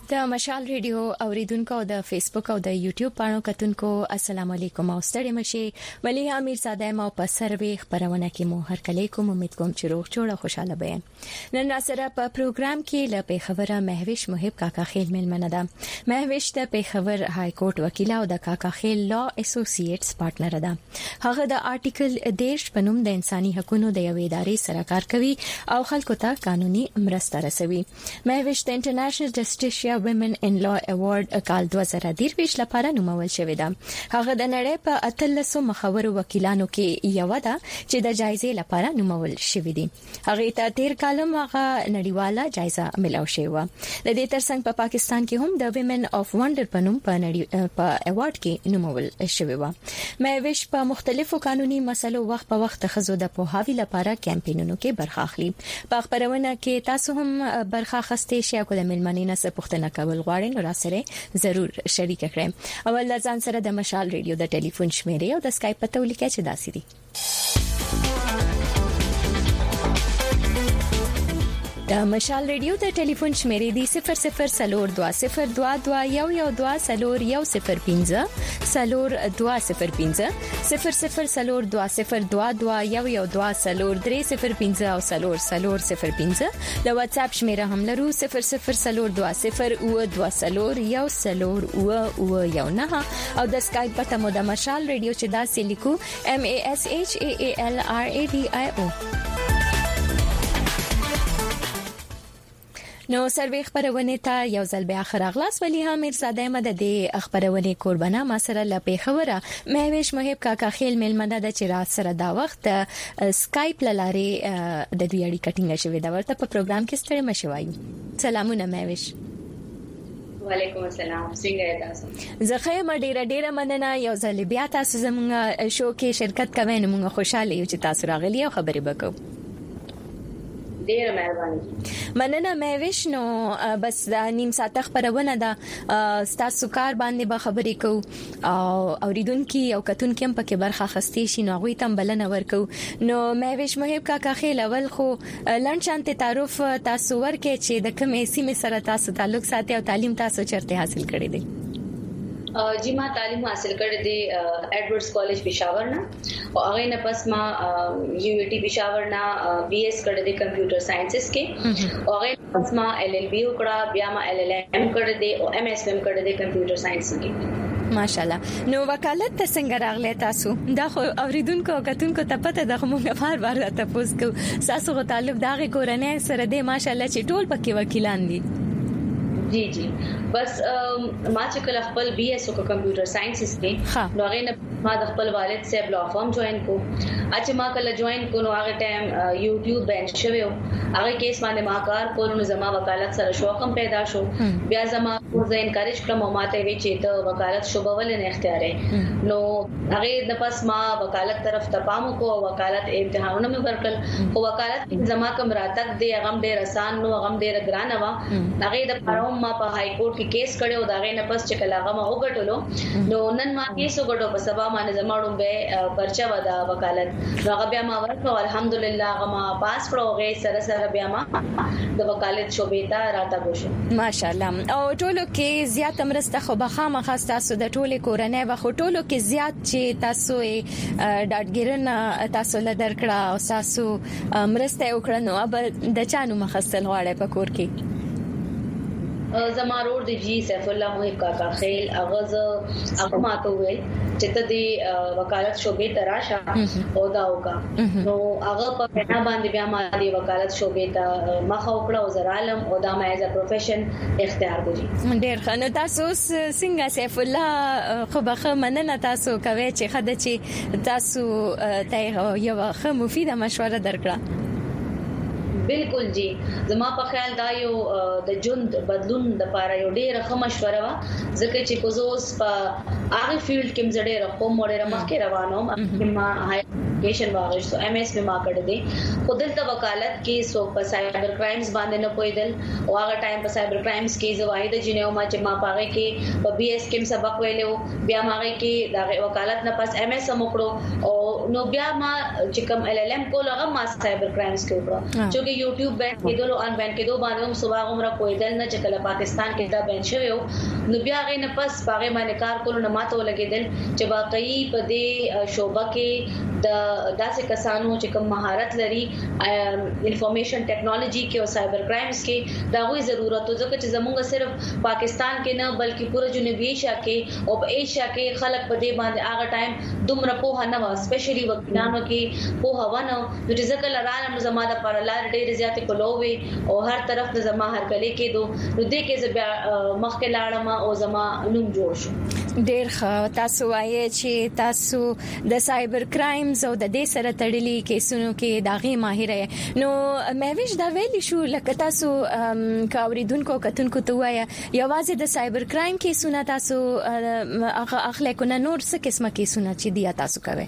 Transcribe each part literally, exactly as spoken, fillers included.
د مشال ریډیو اوریدونکو او د فیسبوک او د یوټیوب پاڼو کتونکو السلام علیکم او ستړي مشي ولی امیر زاده ما په سروي خبرونه کې مو هر کله کوم امید کوم چې روغ جوړ او خوشاله بین نن سره په پروګرام کې ل پیښور مهوش محب کاکا خیل ملمنه ده مهوش د پیښور های کورټ وکیل او د کاکا خیل لا اسوسییټس پارټنر ده هغه د آرټیکل دیش پنوم د انساني حقوقو د یو ادارې سره کار کوي او خلکو ته قانوني مرسته رسوي مهوش د انټرنیشنل جسټیشیا ویمن ان لا ایوارډ کال دوه زره درویش لپاره نومول شوې ده هغه د نړۍ په اتلسو مخورو وکیلانو کې یو ده چې د جایزې لپاره نومول شوې دي هغه ته تیر کالم هغه نړیواله جایزه ملو شوې و د دې ترڅنګ په پاکستان کې هم د ویمن اف وندر پنوم په نړۍ په ایوارډ کې نومول شوې و مهوش په مختلفو قانوني مسلو وخت په وخت خزو د پوهاوی لپاره کمپاینونو کې برخه اخلي په خبرونه کې تاسو هم برخه اخستې شئ او د ملمنینه څخه پوښتنه کول غواړئ نو را سره ضرور شریک کړئ اول ځان سره د مشال ریډیو د ټلیفون شمیرې او د اسکایپ پته ولیکئ چې داسې دي د مشال ریډیو د ټلیفون شمیرې دی صفر صفر سلور دوه صفر دوه دوه یو یو دوه سلور یو صفر پنځه سلور دوه صفر پنځه صفر صفر سلور دوه صفر دوه دوه یو یو دوه سلور درې صفر پنځه او سلور سلور صفر پنځه د واتس اپ شمیره هم لرو صفر صفر سلور دوه صفر او دوه سلور یو سلور او او یو نه او د اسکایپ پته مو د مشال ریډیو چې دا سې لیکو ام ا اس اچ ا ا ال ار ا ډي آی او نو سروي خبرونه ته یو ځل بیا اخر اغلاس ولی امیر زاده مده د خبرونه قربانه ما سره ل پیښوره مهوش محب کاکا خیل ملمنه د چې را سره دا وخت سکایپ لاره د دوی اړیکه ټینګه شوې دا ورته په پروګرام کې ستړي مشوایو سلامونه مهوش وعلیکم السلام څنګه تاسو زه خیم ډیره ډیره مننه یو ځل بیا تاسو زموږ شو کې شرکت کوئ نو موږ خوشاله یو چې تاسو راغلی او خبرې وکړو ډیر مهرباني مننه مهوش نو بس د نیم ساعت خبرونه ده تاسو کار باندې به خبرې کو او اوریدونکو او کتونکو هم پکې برخه خستې شي نو غوي تم بلنه ورکو نو مهوش محب کاکا خیل اول خو لړ شانت تعارف تاسو ورکې چې د کوم سیمه سره تاسو تعلق ساتي او تعلیم تاسو چرته حاصل کړی دی جی ما تعلیم حاصل کړې دي ایڈورډز کالج پېښور نه او هغه نه پس ما یو ای ټي پېښور نه بي ایس کړې دي کمپیوټر ساينسز کې او هغه پس ما ایل ایل بي وکړه بیا ما ایل ایل ایم کړې دي او ایم ایس ایم کړې دي کمپیوټر ساينس کې ماشاءالله نو وکالت ته څنګه راغله تاسو دا خو اوریدونکو کتونکو ته پته د موږ بار بار تاسو کو تاسو غو تعلق دغه کورنۍ سره دی ماشاءالله چې ټول پکې وکیلان دي جی جی بس ما چې کله خپل بي ایس او کمپیوټر ساينسز کې نو هغه نه ما د خپل والد صاحب لا فارم جوائن کو اچھا ما کله جوائن کو نو هغه ټایم یوټیوب بنچ شوی هغه کیس باندې ما کار کول نو زما وکالت سره شوق هم پیدا شو بیا زما زه انکریج کړم او ماته وی چې ته وکالت شوبول نه اختیارې نو هغه د پس ما وکالت طرف ته پام کو وکالت امتحانونه مې ورکل او وکالت زما کوم راتک دی هغه ډېر آسان نو هغه ډېر ګران و هغه د پروم ما په های کورټ کې کیس کړو دا غي نه پس چې کله هغه ما وګټلو نو نن ما کیس وګټو په سبا باندې زماړو به پرچا ودا وکالت هغه بیا ما ورکو الحمدلله هغه ما پاس کړو غي سره سره بیا ما د وکالت شوبې ته راته کوشم ماشاءالله او ټولو کې زیات مرسته خو بخامه خاص تاسو د ټوله کورنۍ و خو ټولو کې زیات چې تاسو ډاډګرنه تاسو له درکړه او تاسو مرسته وکړه نو اب د چانو مخصل غواړي په کور کې زمارور دی جی سیف الله محب کاکا خیل اغاز هغه ماته ویل چې ته دی وکالت شوبې تراشه او دا وکا نو هغه په بنا باندې بیا ما دی وکالت شوبې ته مخه وکړه او زرالم او دا ما ایز ا پروفیشن اختیار کړی ډیر ښه تاسو څنګه سیف الله خو بخه مننه تاسو کوي چې خدای چې تاسو ته یو ښه مفیده مشوره درکړه بالکل جی زما په خیال دا یو د ژوند بدلون د لپاره یو ډیره ښه مشوره و ځکه چې کوزوس په هغه فیلډ کې مزړې راخو مړې مخکې روانو ما هاي ایجوکیشن واغښتو ایم ایس په ما کړی دی خو دلته وکالت کې سو په سایبر کرایمز باندې نه پویدل او هغه ټایم په سایبر کرایمز کې زواید جنیو ما چې ما پاره کې په بي ایس کې سبق ویلو بیا ما کې د وکالت نه پس ایم ایس هم وکړو او نو بیا ما چې کوم ایل ایل ایم کول هغه ما سایبر کرایمز کې وکړو چې یوټیوب باندې کېدل او ان باندې کېدو باندې هم صبح عمره کویدل نه چې کله پاکستان کې دا بین شوی نو بیا غي نه پس باغې باندې کار کول نه ماته ولګیدل چې واقعي په دې شوبه کې د داسې کسانو چې کوم مهارت لري انفارمیشن ټیکنالوژي کې او سایبر کرایمز کې دا غوي ضرورت ځکه چې زموږ صرف پاکستان کې نه بلکې پوره جنوبي ایشیا کې او په ایشیا کې خلک په دې باندې هغه ټایم دومره په نه و سپیشلی وکیلانو کې په هوا نه د ځکه لرانه نو زماده پر لار ډېر زیات کولوي او هر طرف د زما هر کلی کې دو نو دې کې زبیا مخکې لاړم او زما نوم جوړ شو ډېر ښه تاسو وایي چې تاسو د سایبر کرایمز او د دې سره تړلي کیسونو کې داغه ماهر یې نو مېویش دا ویلی شو لکه تاسو کاوریدونکو کتونکو ته وایي یوازې د سایبر کرایم کیسونه تاسو هغه اخلاق نه نور څه قسمه کیسونه چې دی تاسو کوي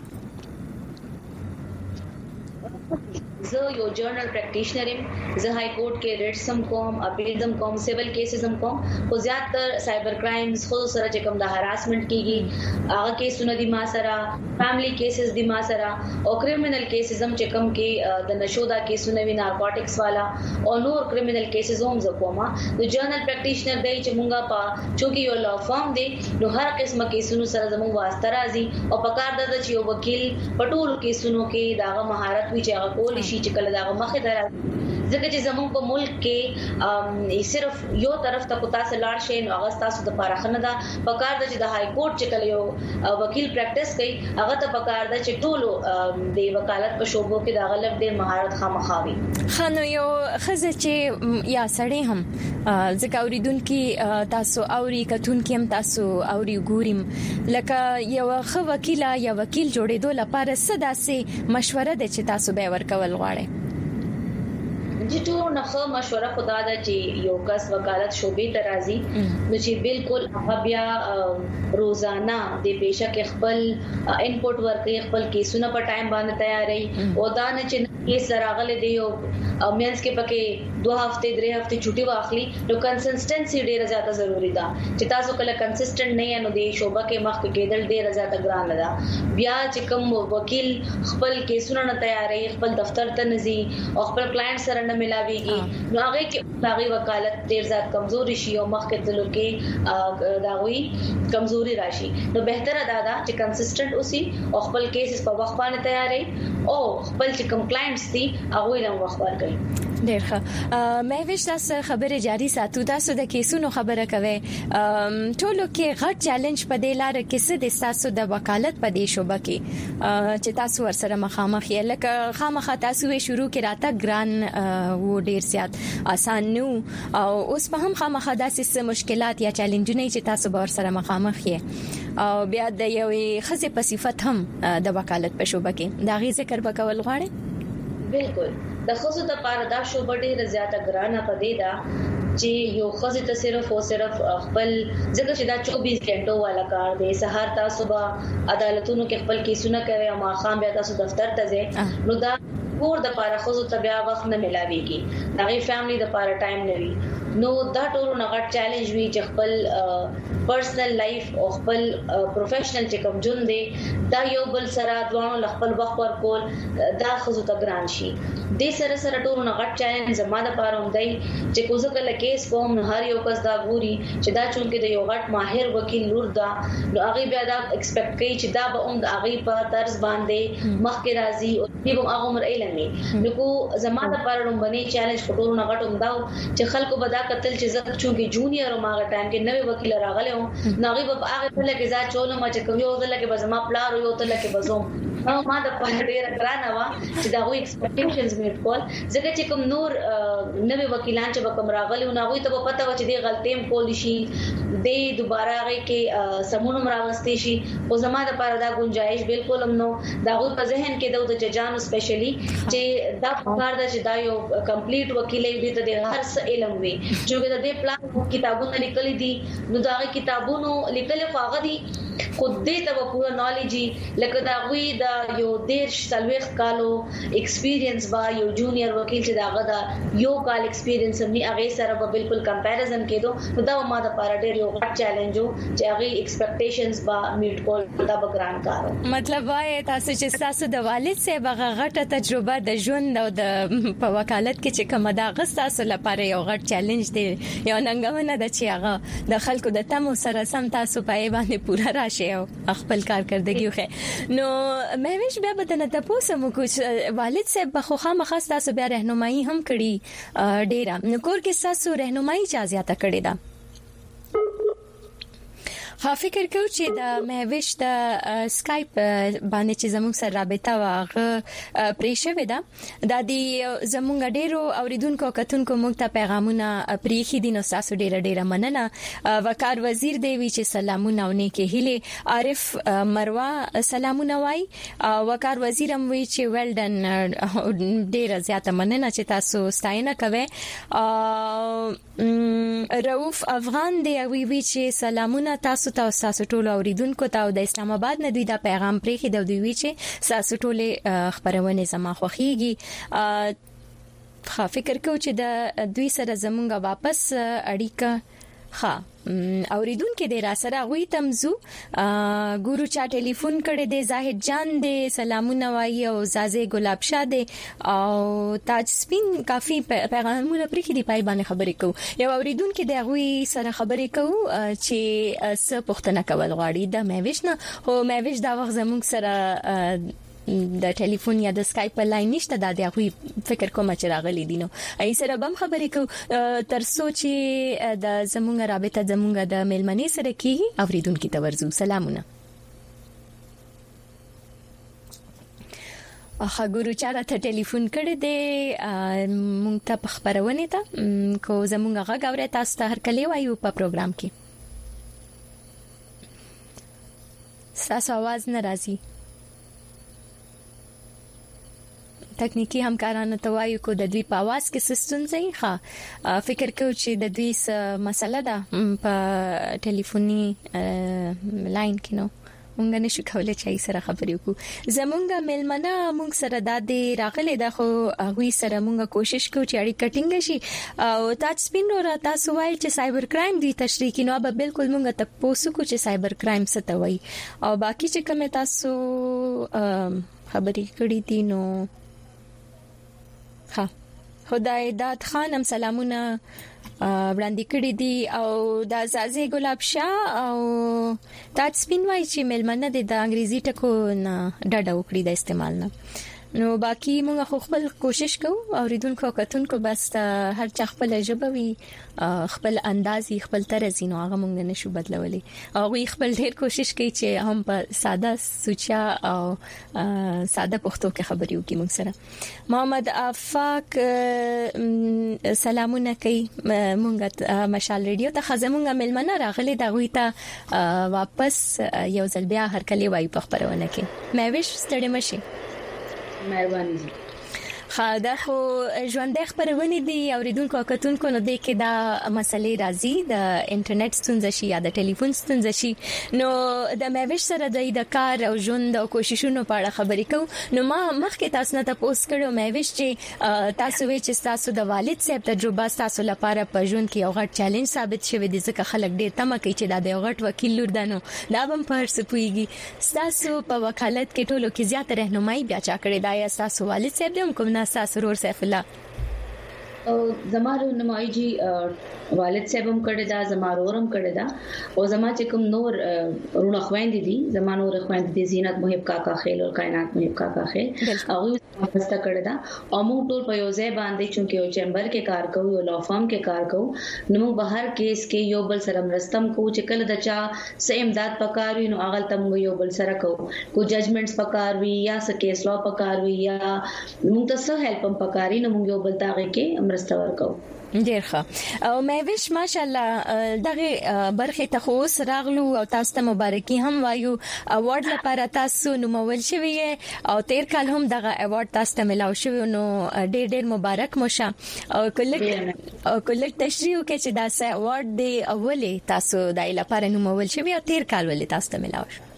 زه یو جرنل پریکټیشنر یم زه های کورټ کې ریټس هم کوم اپیلز هم کوم سیویل کیسز هم کوم خو زیات تر سایبر کرایمز خو سره چې کوم د هراسمنت کیږي هغه کیسونه دي ما سره فیملی کیسز دي ما سره او کریمینل کیسز هم چې کوم کې د نشو دا کیسونه وی نارکوټکس والا او نور کریمینل کیسز هم زه کوم نو جرنل پریکټیشنر دی چې مونږه په چونکی یو لا فارم دی نو هر قسمه کیسونو سره زموږ واسطه راځي او په کار د چې یو وکیل پټول کیسونو کې داغه مهارت وی چې هغه کول شي چې کله دا مخه درا ځکه چې زموږ په ملک کې صرف یو طرف ته پتا سره لاړ شي نو هغه تاسو د پارخنه دا پکار د چې د های کورټ چې کله یو وکیل پریکټیس کوي هغه ته پکار د چې ټولو د وکالت په شوبو کې د غلط ډېر مهارت خامخاوي خنو یو خزه چې یا سړی هم ځکه اوریدونکو تاسو اوري کتونکو هم تاسو اوري ګوریم لکه یو خو وکیل یا وکیل جوړېدو لپاره څه داسې مشوره ده چې تاسو به ورکول غواړئ چې ټول نه مشوره خدا دا چې یو کس وکالت شوبې ترازی نو چې بالکل هغه بیا روزانه د بهشک خپل انپوټ ورکړي خپل کیسونه په ټایم باندې تیارې او دا نه چې کیس راغله دی او مینس کې پکې دوه هفته درې هفته چھٹی واخلي نو کنسستنسي ډیره زیاته ضروری ده چې تاسو کله کنسستنت نه یې نو د شوبه کې مخ کې کېدل ډیره زیاته ګران ده بیا چې کوم وکیل خپل کیسونه نه تیارې خپل دفتر ته نزي او خپل کلاینټ سره نه ملاويږي نو هغه کې هغه وکالت ډیر زیات کمزوري شي او مخ کې تلو کې دا وی کمزوري راشي نو بهتره ده چې کنسستنت اوسي او خپل کیسز په وخت باندې تیارې او خپل چې کوم کلاینټس دي هغه یې وخت ورکړي ډیر ښه مې وښ تاسو خبره جاری ساتو تاسو د کیسونو خبره کوي ټولو کې غټ چیلنج په دې لار کې څه د تاسو د وکالت په دې شوبه کې چې تاسو ورسره مخامخ یې لکه خامخا تاسو یې شروع کې راته ګران و ډیر زیات آسان نو او اوس په هم خامخا داسې مشکلات یا چیلنجونه چې تاسو به ورسره مخامخ یې او بیا د یوې خزه په صفت هم د وکالت په شوبه کې دا غي ذکر وکول غواړي بالکل د خصوص د پاره دا شوبه ډیره زیاته ګرانه پدې ده چې یو خزه ته صرف او صرف خپل ځکه چې دا چوبیس غنټو والا کار دی سحر تاسو صبح عدالتونو کې خپل کیسونه کوي او ماخام بیا تاسو دفتر ته ځئ نو دا کور د پاره خزه ته بیا وخت نه ملاويږي دا غي فیملی د پاره ټایم نه وي نو دا ټول نه غټ چیلنج وی چې خپل پرسنل لایف او خپل پروفیشنل چې کوم جون دی دا یو بل سره دوه خپل وخت ورکول دا خزو ته ګران شي د سره سره ټول نه غټ چیلنج زماده پاره هم دی چې کوزه کله کیس کوم هر یو کس دا ګوري چې دا چونکه د یو غټ ماهر وکیل لور دا نو هغه بیا دا ایکسپیکټ کوي چې دا به هم هغه په طرز باندې مخکې راځي او دې هم هغه عمر علمي نو کو زماده پاره هم باندې چیلنج ټول نه غټ هم دا چې خلکو به قتل چې زه چونکی جونیئر او ماغه ټایم کې نوې وکیل راغله او ناغي په هغه ته لکه ځا چولو ما چې کوي او ځل کې بس ما پلار یو ته لکه بزوم نو ما د پاره ډیر ګرانه وا چې دا وی ایکسپیکټیشنز مې کول ځکه چې کوم نور نوې وکیلان چې کوم راغلي او ناغي ته پته و چې دی غلطیم کول شي د دوباره هغه کې سمونم راوستي شي او زما د پاره دا گنجائش بالکل هم نو دا غو په ذهن کې د ججانو سپیشلی چې دا کار د چې دا یو کمپلیټ وکیل دی ته د هر څه علم وي چې د دې پلان کتابونه لیکلي دي نو دا کتابونو لیکل خو هغه دي خود دې ته پوره نالج لکه دا وی دا یو ډیر سلويخ کالو ایکسپیرینس با یو جونیئر وکیل چې داغه دا یو کال ایکسپیرینس هم نه هغه سره به بالکل کمپیریزن کېدو دا ما د پاره ډیر یو غټ چیلنج وو چې هغه ایکسپیکټیشنز با میټ کول دا بګران کارو. مطلب وای تاسو چې تاسو د والد صاحب غټه تجربه د ژوند او د په وکالت کې چې کومه دا غستاسو لپاره یو غټ چیلنج دی یو ننګونه د چې هغه د خلکو د تمو سره سم تاسو په باندې پورا راشي او خپل کارکردګي خو نو مې ویش بیا به نه تاسو مو کوم والد صاحب خو خامخا تاسو بیا راهنمایي هم کړی ډیره نو کور کې تاسو راهنمایي چا زیاته کړی دا خا فکر کوم چې د مهوش د سکایپ باندې چې زموږ سره رابطه واغه پریښه ودا د دې زموږ ډیرو اوریدونکو کتونکو موږ ته پیغامونه پریخي دي نو تاسو ډیره ډیره مننه وقار وزیر دی وی چې سلامونه او نیکه هله عارف مروه سلامونه وای وقار وزیر هم وی چې ویل ډن ډیره زیاته مننه چې تاسو ستاینه کوي رؤوف افغان دی وی وی چې سلامونه تاسو تاسو ټول اوریدونکو ته د اسلام آباد نه دوی دا پیغام پرې خې د دوی چې تاسو ټول خبرونه زما خوخيږي خا فکر کو چې د دوی سره زمونږه واپس اړیکه ها اوریدونکو د را سره غوي تمزو ګورو چا ټلیفون کړي د زاهد جان د سلامونه وایي او زازه ګلاب شاه د او تاج سپین کافي پیغامونه پرې خې دی پای باندې خبرې کو یو اوریدونکو د غوي سره خبرې کو چې څه پوښتنه کول غواړي د مېوش نه هو مېوش دا وخت زموږ سره د ټلیفون یا د سکایپ په لاین نشته دا د غوي فکر کوم چې راغلي دي نو ای سره بم خبرې کو تر سوچ د زمونږ رابطه زمونږ د ملمنې سره کیږي اوریدونکو ته ورزو سلامونه اخا ګورو چاره ته ټلیفون کړی دی مونږ ته خبرونه ته کو زمونږ غږ اوري تاسو ته هر کله وایو په پروګرام کې تاسو आवाज نه راځي تکنیکی همکارانو ته وایو کو د دوی په आवाज کې سیستم ځای ښه فکر کوم چې د دوی څه مسله ده په ټلیفوني لاین کې نو مونږ نشو کولای چې سره خبرې وکړو زمونږ ملمنه مونږ سره د دې راغلي د خو هغه سره مونږ کوشش کوو چې اړیکه ټینګ شي او تاسو سپین را تاسو وایي چې سایبر کرایم دی تشریح کینو به بالکل مونږ ته پوسو کو چې سایبر کرایم څه ته وایي او باقي چې کوم تاسو خبرې کړې دي نو ها خدای داد خانم سلامونه وړاندې کړې دي او د زازه ګلاب شاه او تاج سپین وای چې ملمنه د انګریزي ټکو نه ډډه وکړي د استعمال نه نو باقي موږ خو خپل کوشش کوو اوریدونکو کتونکو بس هر چا خپل ژبوي خپل اندازي خپل طرز نو هغه موږ نشو بدلولي او وی خپل ډیر کوشش کوي چې هم په ساده سوچا او ساده پښتو کې خبرې وکړي موږ سره محمد افاق سلامونه کوي موږ مشال ریډیو ته خزمونګه ملمنه راغلي دا وی ته واپس یو ځل بیا هر کله وای په خبرونه کې مې ویش ستړي مشي مهرباني خاله خو ژوند د خبرونه دي اوریدونکو کتونکو نو د کې دا مسلې راځي د انټرنیټ ستونزې شي یا د ټلیفون ستونزې شي نو د مېوش سره د کار او ژوند او کوششونو په اړه خبرې کوم نو ما مخکې تاسو نه تاسو کړو مېوش چې تاسو وی چې تاسو د والد صاحب تجربه تاسو لپاره په ژوند کې یو غټ چیلنج ثابت شوی دی ځکه خلک ډېر تمه کوي چې دا د یو غټ وکیل لور دنو دا هم په هر څه پويږي تاسو په وکالت کې ټولو کې زیات راهنمایي بیا چا کړی دا یا تاسو والد صاحب هم کوم ناسا سرور سیف الله او زمارو نمایجی والد صاحب هم کړی دا زمارو هم کړی دا او زما چې کوم نور رونه خويندې دي زمانو رونه خويندې دي زینت محب کاکا خیل او کائنات محب کاکا خیل او مسته کړی دا او موږ ټول په یو ځای باندې چې یو چیمبر کې کار کوو یو لا فارم کې کار کوو نو موږ بهر کیس کې یو بل سره مرستم کوو چې کله د چا سه امداد پکار وي نو اغل تم یو بل سره کوو کو ججمنټس پکار وي یا س کیس لا پکار وي یا موږ ته څه هیلپ هم پکاري نو موږ یو بل تاغه کې مرسته ورکو. ډیر ښه او مې ویش ماشالله دغه برخه ته خو سراغلو او تاسو ته مبارکي هم وایو اوارد لپاره تاسو نومول شوی او تیر کال هم دغه اوارد تاسو ته ملاو شوی نو ډیر ډیر مبارک مشه او کله کله تشریح وکړي چې دا سه اوارد دی اوله تاسو دای لپاره نومول شوی او تیر کال ولې تاسو ته ملاو شو.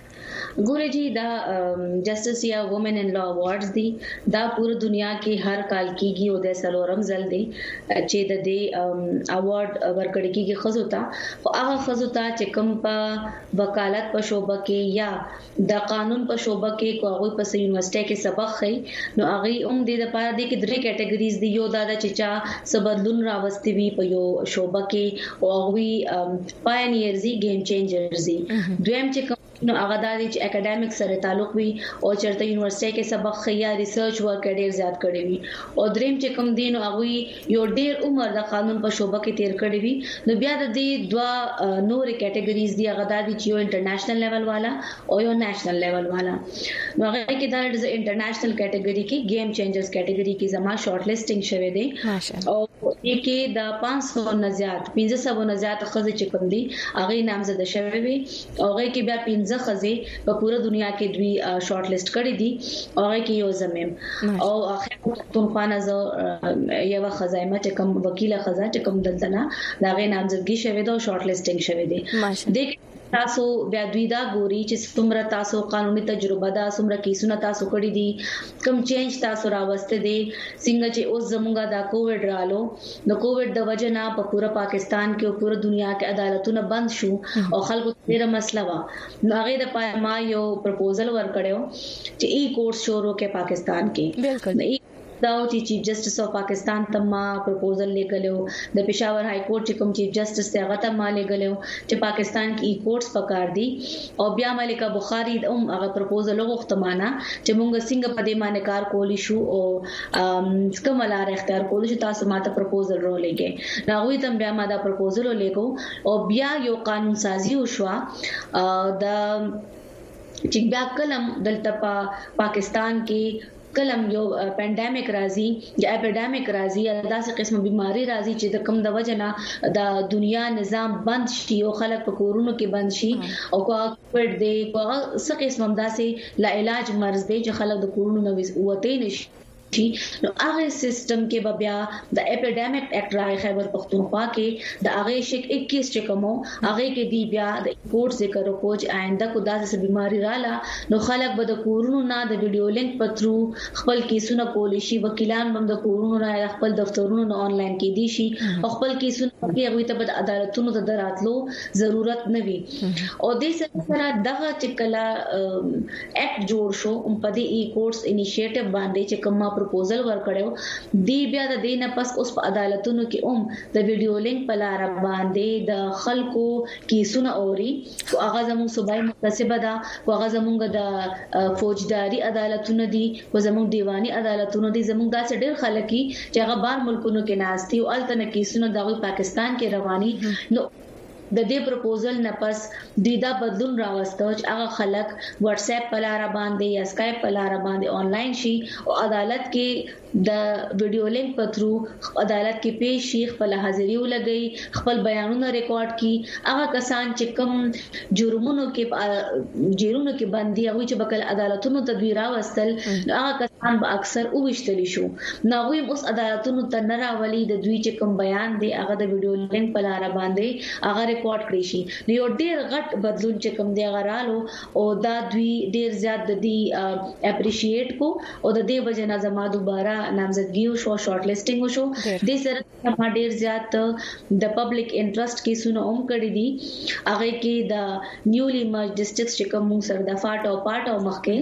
ګورې جی دا جسټس یا وومن ان لا اوارډز دي دا پوره دنیا کې هر کال کېږي او د سلورم ځل دی چې د دې اوارډ ورکړی کېږي خزو ته او هغه خزو ته چې کوم په وکالت په شوبه کې یا د قانون په شوبه کې کوغه په یونیورسيټي کې سبق خي نو هغه هم د لپاره د کې درې کټګوريز دي یو دا چې چا سبدلون راوستي وي په یو شوبه کې او هغه پاینیرز دي گیم چینجرز دي دویم چې نو هغه د اکیډمیک سره تعلق وي او چرته یونیورسيټي کې سبق خیا ریسرچ ورک ډیر زیات کړی وي او دریم چې کوم دین او هغه یو ډیر عمر د قانون په شوبه کې تیر کړی وي نو بیا د دې دوا نور کټګوریز دی هغه د یو انټرنیشنل لیول والا او یو نېشنل لیول والا نو هغه کې دا د انټرنیشنل کټګوري کې گیم چینجرز کټګوري کې زما شارټ لیسټینګ شوه دی او کې د پانچ سو نه زیات پنځه سو نه زیات خزې چې کوم دي هغه نامزد شوه وي او هغه کې بیا پنځه خزې په پوره دنیا کې دوی شارټ لیست کړی دي او هغه کې یو زمیم او اخر تونخانه زو یو خزایمه چې کوم وکیل خزا چې کوم دلته دا غي نامزدګي شوه دا شارټ لیسټینګ شوه دي د تاسو بیا دوی دا ګوري چې څومره تاسو قانوني تجربه دا څومره کیسونه تاسو کړی دي کوم چینج تاسو راوسته دي څنګه چې اوس زمونږه دا کووډ رالو نو کووډ د وجه نه په پوره پاکستان کې او پوره دنیا کې عدالتونه بند شو او خلکو ډیره مسله وا نو هغه د پایما یو پروپوزل ورکړیو چې ای کورس شروع کې پاکستان کې بالکل دا چې چیف جسټس اف پاکستان ته ما پروپوزل لګلو د پېښور های کورټ چې کوم چیف جسټس ته هغه ته ما لګلو چې پاکستان کې ای کورس پکار دي او بیا ملکه بخاری هم هغه پروپوزل وغوښتمانه چې مونږ څنګه په دې باندې کار کولی شو او کوم لار اختیار کولی شو تاسو ماته پروپوزل رو لګي راوي تم بیا ما دا پروپوزل لګو او بیا یو قانون سازي وشو د چې بیا کلم دلته په پاکستان کې کلم یو پینډیمک راځي یا اپیډیمک راځي یا داسې قسمه بيماري راځي چې د کم د وجنه د دنیا نظام بند شي او خلک په کورونو کې بند شي او کووډ دی کو څه قسم داسې لا علاج مرز دی چې خلک د کورونو نه وته نشي نو هغه سیستم کې بیا د اپیډیمک اکټ راغی خیبر پختونخوا کې د هغه شک اکیس چې کومو هغه کې دی بیا د کوټ ذکر وکړو چې آینده کو داسې بیماری رااله نو خلک به د کورونو نه د ویډیو لینک په تھرو خپل کیسونه کولی شي وکیلان هم د کورونو نه خپل دفترونو نه آنلاین کې دي شي او خپل کیسونه کې هغه ته د عدالتونو ته دراتلو ضرورت نه وي او د سره دغه چې کلا اکټ جوړ شو په دې ای کورس انیشیټیو باندې چې کومه پروپوزل ورکړیو دی بیا د دینه پس اوس په عدالتونو کې اوم د ویډیو لینک په لار باندې د خلکو کیسونه اوري او هغه زموږ صوبای متسبه ده او هغه زموږ د فوجداري عدالتونه دي او زموږ دیوانی عدالتونه دي زموږ داسې ډېر خلک چې هغه بار ملکونو کې ناشتي او التنه کیسونه د پاکستان کې رواني نو د دې پروپوزل نه پس دیدا بدلون راوستو چې هغه خلک واتس اپ په لار باندې یا اسکایپ په لار باندې آنلاین شي او عدالت کې د ویډیو لینک په تھرو عدالت کې پیش شي خپل حاضری ولګي خپل بیانونه ریکارډ کړي هغه کسان چې کوم جرمونو کې جیرونو کې باندې هغه چې بکل عدالتونو تدویر راوستل هغه کسان به اکثر اوښتلی شو نو وي اوس عدالتونو ته نه راولي د دوی چې کوم بیان دی هغه د ویډیو لینک په لار باندې هغه ریکارډ کړی شي نو یو ډیر غټ بدلون چې کوم دی غرالو او دا دوی ډیر زیات د دې اپریشیټ کو او د دې وجه نه زما دوباره نامزدګي او شارټ لیسټینګ وشو د سره ما ډیر زیات د پبلک انټرست کیسونه هم کړی دي هغه کې د نیولی مرج ډسټرکټ چې کوم سره د فاټ او پاټ او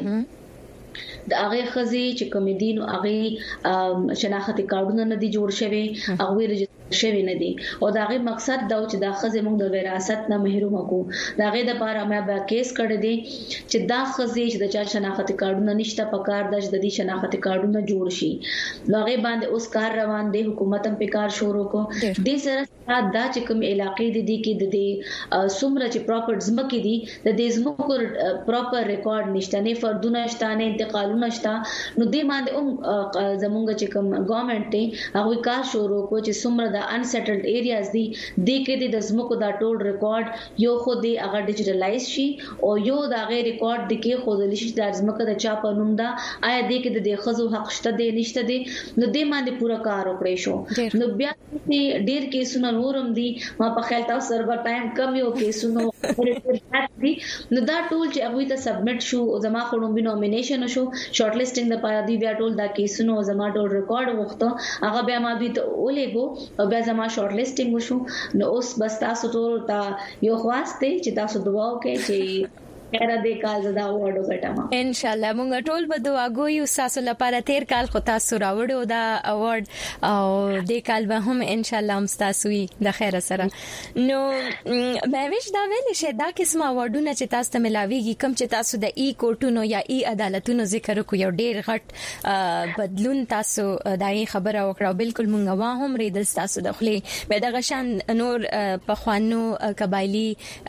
مخکې د هغه خزي چې کمیډین او هغه شناختی کارډونه نه دي جوړ شوی هغه رجستر شوی نه دي او دا غي مقصد دا چې د خزي موږ د وراثت نه محروم کو دا غي د لپاره مې با کیس کړی دي چې دا خزي چې د چا شناختی کارډونه نشته پکار د دې شناختی کارډونه جوړ شي نو هغه باندې اوس کار روان دي حکومت هم په کار شروع کو د سره دا چې کوم علاقې دي کې د دې سمره چې پراپرټیز مکه دي د دې زموږ پراپر ریکارډ نشته نه فردونه شته نه انتقالونه شته نو دې باندې هم زمونږ چې کوم ګورنمنت ته هغه کار شروع کو چې څومره د انسټلډ ایریاز دي د کې د زمکو دا ټول ریکارډ یو خو دې هغه ډیجیټلایز شي او یو دا غیر ریکارډ د کې خو د لشي د زمکه د چا په نوم دا آیا دې کې د خزو حق شته دی نشته دی نو دې باندې پورا کار وکړې شو نو بیا ډېر کیسونه نورم دي ما په خیال تاسو سرور ټایم کم یو کیسونه دي نو دا ټول چې هغه ته سبمټ شو او زما خونو به نومینیشن شو شارټ لیسټینګ د پاره دی بیا ټول دا کیسونه او زما ټول ریکارډ وخته هغه بیا ما دوی ته ولېګو او بیا زما شارټ لیسټینګ وشو نو اوس بس تاسو ټول تا یو خواسته چې تاسو دعا وکړئ چې خیر دې کال زدا اواډ وګټم ان شاء الله مونږ ټول به دعا کوو تاسو لپاره تیر کال خو تاسو راوړو دا اواډ او دې کال به هم ان شاء الله مستاسوي د خیر سره نو مې ویش دا ویل شه دا قسم اواډونه چې تاسو ته ملاويږي کوم چې تاسو د ای کورټونو یا ای عدالتونو ذکر کو یو ډیر غټ بدلون تاسو دای خبره وکړه بالکل مونږ وا هم ریدل تاسو د خلی به د غشان نور په خوانو قبایلی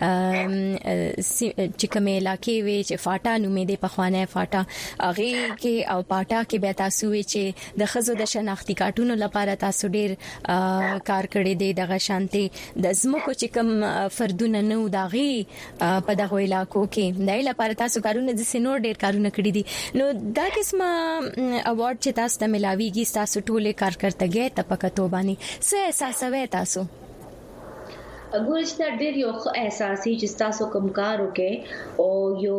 چې کوم علاقې وی چې فاټا نومې د پخوانه فاټا اغه کې او پاټا کې به تاسو وی چې د خزو د شناختی کارتونو لپاره تاسو ډیر کار کړی دی دغه شانتي د زمکو چې کوم فردونه نو داغي په دغه علاقو کې دای لپاره تاسو کارونه د سينور ډیر کارونه کړی دي نو دا قسمه اواډ چې تاسو ته ملاويږي تاسو ټوله کارکړتګي ته پکتو باندې څه احساسوي تاسو اګور چې ډېر یو احساسي چې تاسو کوم کار وکې او یو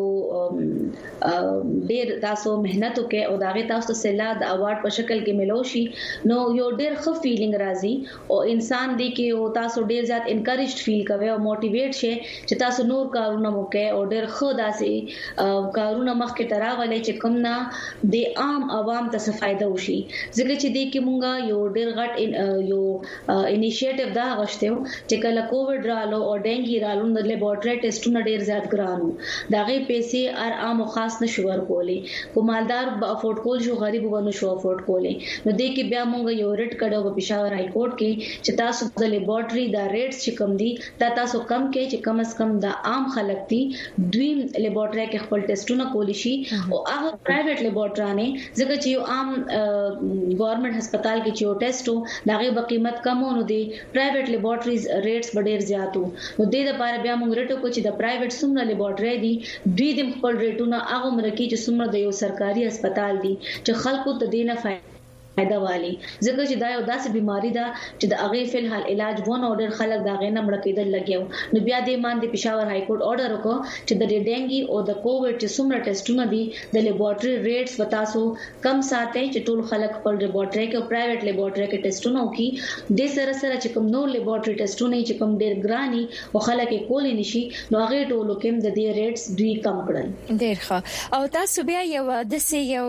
ډېر تاسو مهنت وکې او داغه تاسو سلا د اواډ په شکل کې ملوشي نو یو ډېر ښه فیلینګ راځي او انسان دی کې او تاسو ډېر زیات انکریجډ فیل کوي او موټیویټ شي چې تاسو نور کارونه وکې او ډېر ښه داسې کارونه مخکې تراولې چې کوم نه د عام عوام ته فائدہ وشي ځکه چې دی کې مونږه یو ډېر غټ یو انیشیټیو دا غشته چې کله کووډ رالو او ډینګي رالو د لیبارټری ټیسټونه ډیر زیات ګرانو دا غي پیسې ار عام او خاص نشو ورکولې کومالدار به افورد کول شو غریب ونه شو افورد کولې نو دې کې بیا مونږ یو ریټ کړو په پېښور هاي کورټ کې چې تاسو د لیبارټری دا ریټس چې کم دي دا تاسو کم کې چې کم از کم د عام خلک دي دوی لیبارټری کې خپل ټیسټونه کولی شي او هغه پرایویټ لیبارټرانه ځکه چې یو عام ګورنمنت هسپتال کې چې یو ټیسټو دا غي په قیمت کمونه دي پرایویټ لیبارټریز ریټس ډیر زیاتو نو د دې لپاره بیا موږ رټو کو چې د پرایویټ سمره لیبارټری دي دوی د خپل ریټونه هغه مرکه چې سمره د یو سرکاري هسپتال دي چې خلکو ته دینه فائدہ فائدہ والی ځکه چې دا یو داسې بيماري ده چې د هغه فل حال علاج ونه اورډر خلک دا غینه مړ کېدل لګیو نو بیا دې مان د پېښور هاي کورټ اورډر وکړ چې د ډینګي او د کووډ چې څومره ټیسټونه دي د لیبارټری ریټس وتاسو کم ساتي چې ټول خلک په لیبارټری کې او پرایویټ لیبارټری کې ټیسټونه وکړي د سره سره چې کوم نو لیبارټری ټیسټونه چې کوم ډیر ګراني او خلک یې کولی نشي نو هغه ټولو کې د دې ریټس دوی کم کړل ډیر ښه او تاسو بیا یو د سي یو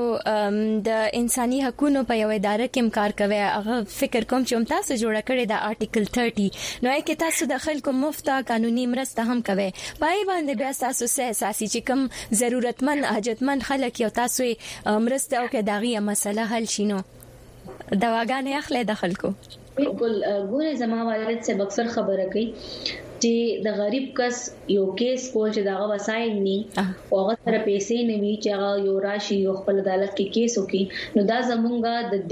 د انساني حقوقو په یو اداره کې کار کوي هغه فکر کوم چې تاسو جوړ کړی د آرټیکل تیرټي نو کې تاسو د خلکو مفته قانوني مرسته هم کوي پای باندې بیا تاسو سه اساسي چې کوم ضرورتمن حاجتمن خلک یو تاسو مرسته او کې داغي مسله حل شینو دواګانې اخلي د خلکو بالکل ګوره زما والد سے اکثر خبره کوي چې د غریب کس یو کیس کول چې داغه وسایل ني او هغه سره پیسې نه وي چې هغه یو راشي یو خپل عدالت کې کیس وکي نو دا زمونږه د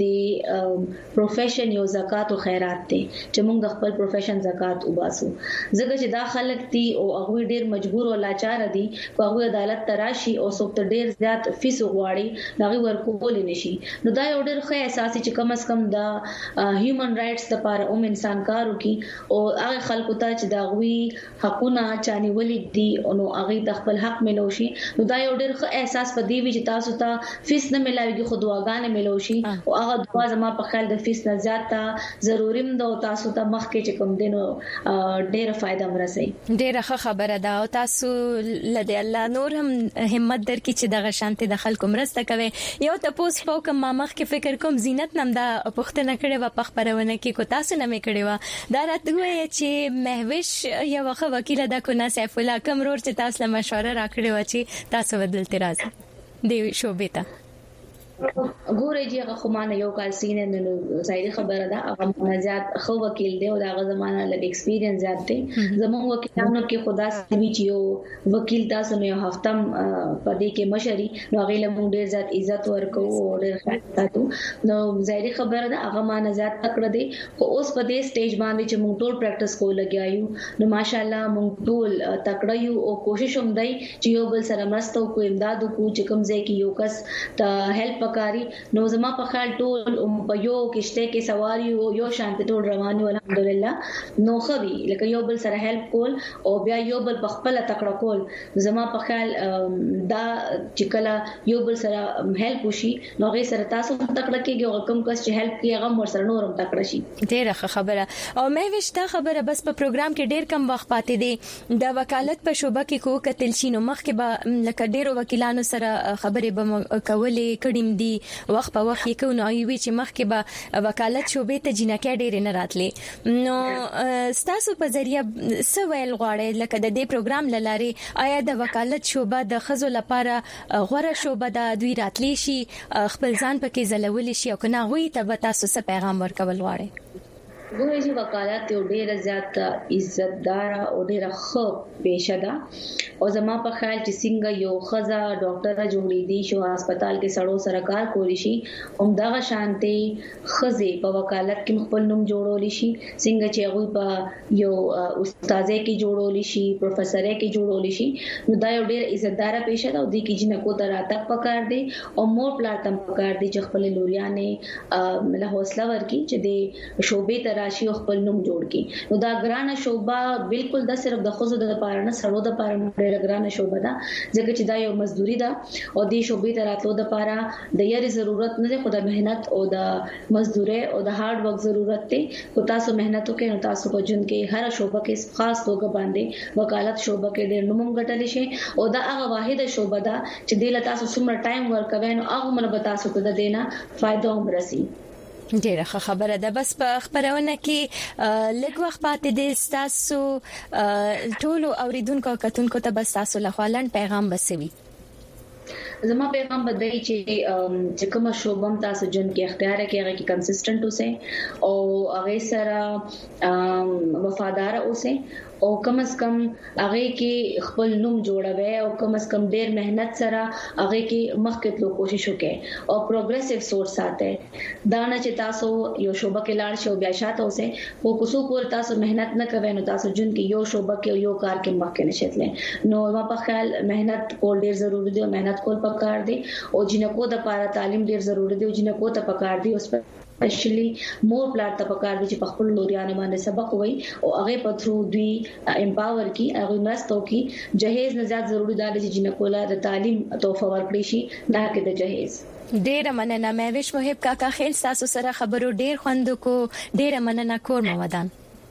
دې پروفیشن یو زکات او خیرات ته چې موږ د خپل پروفیشن زکات وباسو ځکه چې دا خلک دي او هغه ډیر مجبور او لاچار دي هغه عدالت تراشي او څوک ته ډیر زیات فیس وغواړي هغه ورکول نشي نو دا یو ډیر ښه احساس چې کم از کم دا هیومن رائټس لپاره اوم انسان کار وکي او هغه خلکو ته چې دا وی حقونه چاني ولید دي او نو هغه د خپل حق ملوشي نو دا یو ډېر ښه احساس پدې وی چې تاسو ته فیس نه ملاويږي خو دعاګانې ملوشي او هغه دعا زما په خیال د فیس نه زیاته ضروري مده او تاسو ته مخکې چې کوم دینو ډېر فائدہ مرسي ډېر ښه خبره ده او تاسو لدی الله نور هم همت درکې چې دغه شانتي د خلکو مرسته کوي یو تاسو په کوم مخ کې فکر کوم زینت نم دا پښتنه کړي و په خبرونه کې کو تاسو نه مې کړي و دا راته چې مهوش یو وخت وکیل د کو نه سیف الله کمرور چې تاسو له مشوره راکړی و چې تاسو بدل تراز دی شوبې ته ګورې چې هغه خو مانه یو کال سینې نو ظاهري خبره ده هغه زیات خو وکیل دی او دا هغه زمانہ لږ ایکسپیرینس زیات دی زموږ وکیلانو کې خدا سوي چې یو وکیل تاسو نه هفتم پدې کې مشري نو هغه له موږ ډیر زیات عزت ورکو او ډیر خاطر نو ظاهري خبره ده هغه مانه زیات تکړه دی او اوس په دې سټیج باندې چې موږ ټول پریکټیس کوو لګیایو نو ماشاالله موږ ټول تکړه یو او کوشش هم دی چې یو بل سره مرسته وکړو امداد وکړو چې کوم ځای کې یو کس ته هیلپ وکړي نو زما په خیال ټول په یو کشته کې سواری او یو شانت ټول رواني الحمدلله نو خوي لکه یو بل سره هیلپ کول او بیا یو بل په خپل تکړه کول زما په خیال دا چې کله یو بل سره هیلپ وشي نو غي سره تاسو تکړه کېږي او کوم کس چې هیلپ کوي هغه ور سره نورم تکړه شي ډیره خبره او مې وشته خبره بس په پروګرام کې ډیر کم وخت پاتې دی د وکالت په شوبه کې کو کتل شي نو مخکې به لکه ډیرو وکیلانو سره خبرې به کولې کډیم دي وخت په وخت یې کو نو وی چې مخکې به وکالت شوبې ته جنکه ډېر نه راتلې نو ستاسو په ذریعہ سوال غواړي لکه د دې پروګرام لاره آیا د وکالت شوبه د خزو لپاره غوړه شوبه د دوی راتلې شي خپل ځان پکې زلول شي او کنه غوي ته تاسو څه پیغام ورکول غواړي ګورې چې وکالت یو ډېر زیات عزتدار او ډېر ښه پیشه ده او زما په خیال چې څنګه یو خزا ډاکټر جوړې دي شو هسپتال کې سړو سره کار کولی شي هم دا شانتي خزي په وکالت کې خپل نوم جوړول شي څنګه چې هغه په یو استادې کې جوړول شي پروفیسورې کې جوړول شي نو دا یو ډېر عزتدار پیشه ده او د کې جنکو ته راتک پکار دي او مور پلاټم پکار دي چې خپل لوريانه له حوصله ورکي چې د شوبې ته راشي او خپل نوم جوړ کی نو دا ګرانه شوبه بالکل د صرف د خوځو د لپاره نه سړو د لپاره ډېر ګرانه شوبه ده ځکه چې دا یو مزدوري ده او د شوبې ته راتلو د لپاره د یاري ضرورت نه ده خو د مهنت او د مزدوري او د هارد ورک ضرورت ده کو تاسو مهنت وکړئ نو تاسو په جون کې هر شوبه کې خاص توګه باندې وکالت شوبه کې ډېر نوم غټل شي او دا هغه واحده شوبه ده چې د تاسو څومره ټایم ورکوي نو هغه مله تاسو ته د دینه فائدہ هم راسي ډیره خبره ده بس په خبرونه کې لږ وخت پاتې دي تاسو ټول اوریدونکو کتونکو ته بس تاسو له خپل پیغام بسوي زما پیغام بدای چې چې کوم شوبم تاسو جن کې اختیار کې هغه کې کنسسټنټ اوسه او هغه سره وفادار اوسه او کم از کم هغه کې خپل نوم جوړوي او کم از کم ډیر مهنت سره هغه کې مخکې تلو کوشش وکړي او پروګریسیو سوچ ساته دا نه چې تاسو یو شوبه کې لاړ شو بیا شاته اوسه او کوڅو کور تاسو مهنت نه کوي نو تاسو جن کې یو شوبه کې یو کار کې مخکې نشئ نو ما په خیال مهنت کول ډیر ضروری دی او مهنت کول پکار دی او جنکو د لپاره تعلیم ډیر ضروری دی او جنکو ته پکار دی اوس اسپیشلی مور پلاټ ته پکار دي چې په خپل لوريانو باندې سبق وایي او هغه په تھرو دوی امپاور کی هغه نستو کی جهیز نه زیات ضروری دی چې جنکو له تعلیم توفه ورکړي شي دا کې د جهیز ډیر مننه مېوش محب کاکا خیل تاسو سره خبرو ډیر خوند کو ډیر مننه کور مودان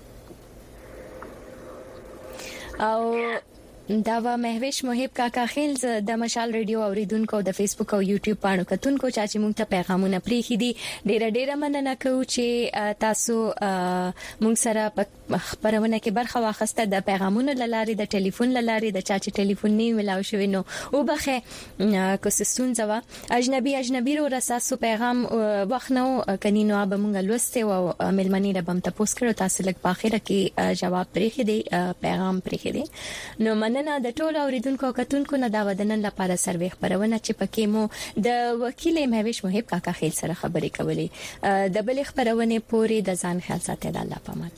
او دا و مهوش محب کاکا خیل د مشال ریډیو اوریدونکو د فیسبوک او یوټیوب باندې کتونکو چې موږ ته پیغامونه پریخي دي ډیره ډیره مننه کوم چې تاسو موږ سره خبرونه کې برخه واخسته د پیغامونو لاره د ټلیفون لاره د چا چې ټلیفون نه ملاو شوی نو او بخه کوسستون زوا اجنبي اجنبي رو رساسو پیغام وښنو کنينو به موږ لوسته او ملمنې ربم تاسو کړو تاسو لږ په اخره کې جواب پریخي دي پیغام پریخي دي نو مننه د ټولو اوریدونکو کتونکو نه دا ودنن لپاره سروي خبرونه چې پکې مو د وکیل مهوش محب کاکا خیل سره خبرې کولې د بل خبرونه پوری د ځان خیال ساتي د الله پامان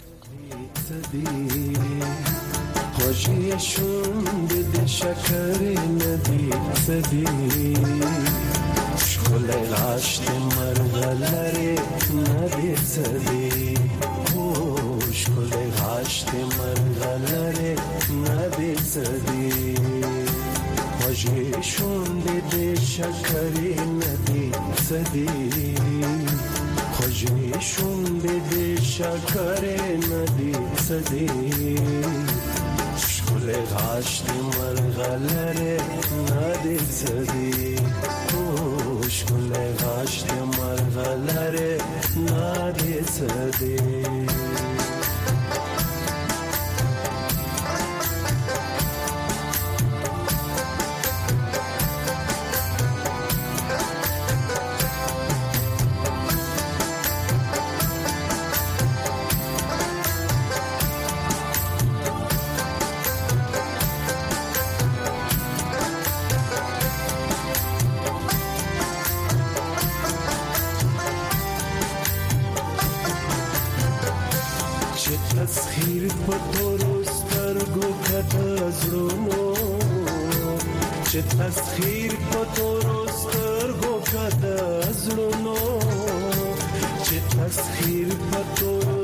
خوشي شوند د شکر ندی سدي شغل العشت مرغلره ندی سدي شغل العشت مرغلره ندی سدي خوشي شوند د شکر ندی سدي خوشي شوند د شکر ندی سدي شغل غاشت مرغلره ندی سدي شغل غاشت مرغلره ندی سدي چې تسخير په تورو سترګو کته زړونو چې تسخير په تورو سترګو کته زړونو چې تسخير په تورو